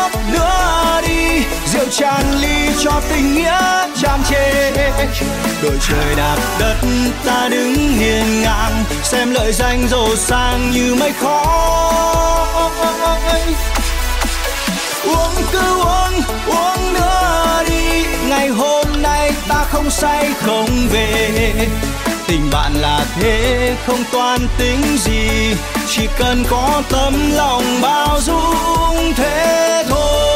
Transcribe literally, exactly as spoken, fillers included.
một nữa đi, rượu tràn ly cho tình nghĩa tràn trề. Đôi trời đạp đất ta đứng hiên ngang, xem lợi danh giàu sang như mây khói. Uống cứ uống, uống nữa đi, ngày hôm nay ta không say không về. Tình bạn là thế không toan tính gì, chỉ cần có tấm lòng bao dung thế thôi.